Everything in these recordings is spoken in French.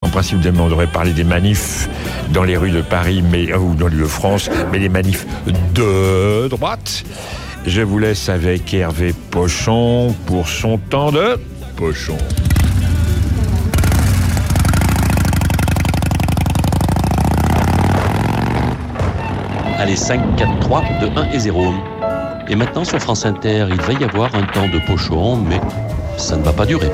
En principe, on devrait parler des manifs dans les rues de Paris ou dans l'Île-de-France, mais les manifs de droite. Je vous laisse avec Hervé Pochon pour son temps de pochon. Allez, 5, 4, 3, 2, 1 et 0. Et maintenant, sur France Inter, il va y avoir un temps de pochon, mais ça ne va pas durer.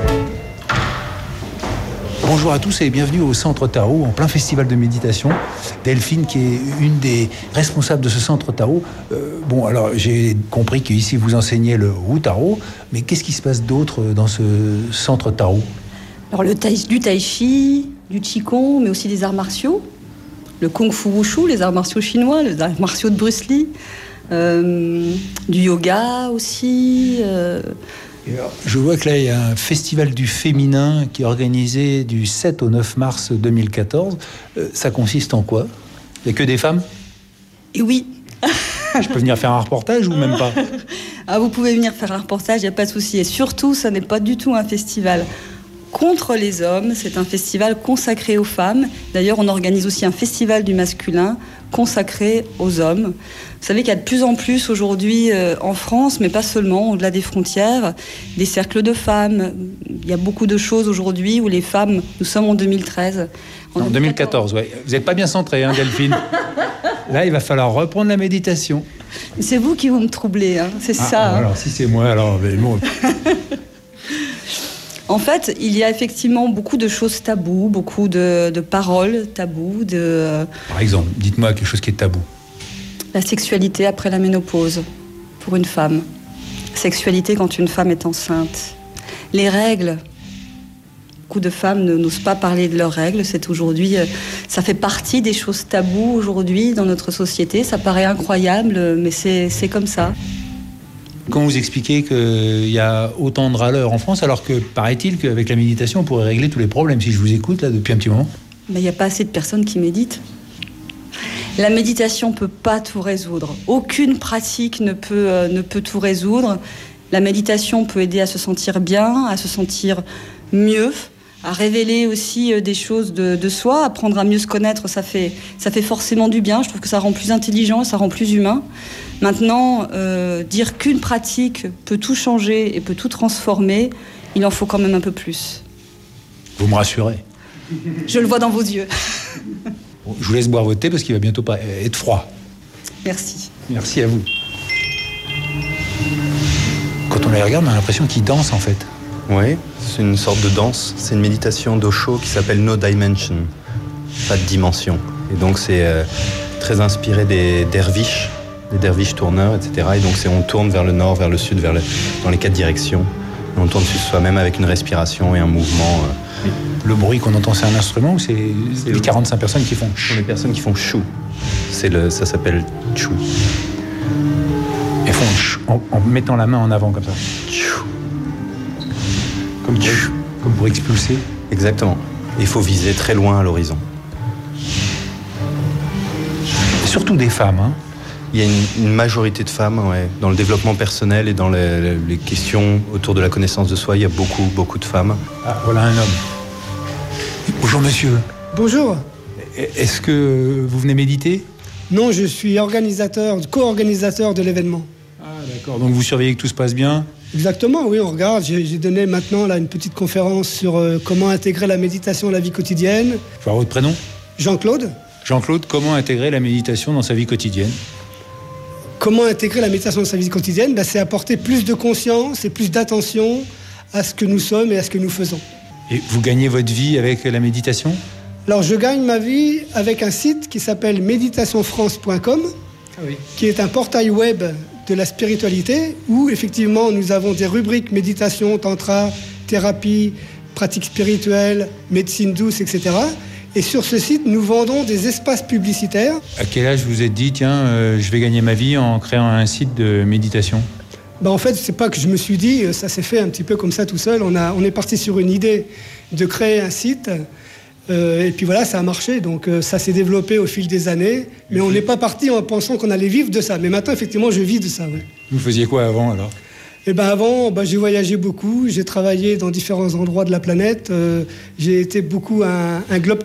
Bonjour à tous et bienvenue au Centre Tarot, en plein festival de méditation. Delphine, qui est une des responsables de ce Centre Tarot. Alors j'ai compris qu'ici vous enseignez le Wu Tarot, mais qu'est-ce qui se passe d'autre dans ce Centre Tarot ? Alors du tai chi, du qigong, mais aussi des arts martiaux. Le kung fu wushu, les arts martiaux chinois, les arts martiaux de Bruce Lee. Du yoga aussi. Alors, je vois que là, il y a un festival du féminin qui est organisé du 7 au 9 mars 2014. Ça consiste en quoi ? Il n'y a que des femmes ? Et oui. Je peux venir faire un reportage ou même pas ? Vous pouvez venir faire un reportage, il n'y a pas de souci. Et surtout, ça n'est pas du tout un festival contre les hommes, c'est un festival consacré aux femmes. D'ailleurs, on organise aussi un festival du masculin consacré aux hommes. Vous savez qu'il y a de plus en plus aujourd'hui en France, mais pas seulement, au-delà des frontières, des cercles de femmes. Il y a beaucoup de choses aujourd'hui où les femmes, nous sommes en 2013. En 2014, oui. Vous n'êtes pas bien centré, hein, Delphine. Là, il va falloir reprendre la méditation. C'est vous qui vous me troublez, hein, c'est ça. Alors, si c'est moi, alors... Mais bon. En fait, il y a effectivement beaucoup de choses taboues, beaucoup de paroles taboues. Par exemple, dites-moi quelque chose qui est tabou. La sexualité après la ménopause, pour une femme. Sexualité quand une femme est enceinte. Les règles. Beaucoup de femmes n'osent pas parler de leurs règles. C'est aujourd'hui, ça fait partie des choses taboues aujourd'hui dans notre société. Ça paraît incroyable, mais c'est comme ça. Quand vous expliquez qu'il y a autant de râleurs en France, alors que paraît-il qu'avec la méditation, on pourrait régler tous les problèmes. Si je vous écoute là depuis un petit moment. Mais il n'y a pas assez de personnes qui méditent. La méditation ne peut pas tout résoudre. Aucune pratique ne peut tout résoudre. La méditation peut aider à se sentir bien, à se sentir mieux, à révéler aussi des choses de soi, apprendre à mieux se connaître, ça fait forcément du bien. Je trouve que ça rend plus intelligent, ça rend plus humain. Maintenant, dire qu'une pratique peut tout changer et peut tout transformer, il en faut quand même un peu plus. Vous me rassurez. Je le vois dans vos yeux. Bon, je vous laisse boire votre thé parce qu'il va bientôt être froid. Merci. Merci à vous. Quand on les regarde, on a l'impression qu'ils dansent en fait. Oui, c'est une sorte de danse. C'est une méditation d'Osho qui s'appelle No Dimension, pas de dimension. Et donc c'est très inspiré des derviches tourneurs, etc. Et donc on tourne vers le nord, vers le sud, dans les 4 directions. Et on tourne sur soi-même avec une respiration et un mouvement. Le bruit qu'on entend, c'est un instrument ou c'est les 45 personnes qui font? Ce sont les personnes qui font chou. Ça s'appelle chou. Elles font chou en mettant la main en avant comme ça. Chou. Comme pour expulser. Exactement. Il faut viser très loin à l'horizon. Surtout des femmes, hein. Il y a une majorité de femmes, ouais. Dans le développement personnel et dans les questions autour de la connaissance de soi, il y a beaucoup de femmes. Ah, voilà un homme. Bonjour monsieur. Bonjour. Est-ce que vous venez méditer? Non, je suis co-organisateur de l'événement. Ah d'accord, donc vous surveillez que tout se passe bien? Exactement, oui, on regarde. J'ai donné maintenant là, une petite conférence sur comment intégrer la méditation à la vie quotidienne. Je peux avoir votre prénom? Jean-Claude. Jean-Claude, comment intégrer la méditation dans sa vie quotidienne? Comment intégrer la méditation dans sa vie quotidienne? C'est apporter plus de conscience et plus d'attention à ce que nous sommes et à ce que nous faisons. Et vous gagnez votre vie avec la méditation? Alors, je gagne ma vie avec un site qui s'appelle meditationfrance.com, qui est un portail web de la spiritualité, où effectivement nous avons des rubriques méditation, tantra, thérapie, pratique spirituelle, médecine douce, etc. Et sur ce site, nous vendons des espaces publicitaires. À quel âge vous vous êtes dit, tiens, je vais gagner ma vie en créant un site de méditation? En fait, c'est pas que je me suis dit, ça s'est fait un petit peu comme ça tout seul. On est parti sur une idée de créer un site. Et puis voilà, ça a marché. Donc ça s'est développé au fil des années. Mais on n'est pas parti en pensant qu'on allait vivre de ça. Mais maintenant, effectivement, je vis de ça. Ouais. Vous faisiez quoi avant alors? Et ben avant, j'ai voyagé beaucoup, j'ai travaillé dans différents endroits de la planète, j'ai été beaucoup un globe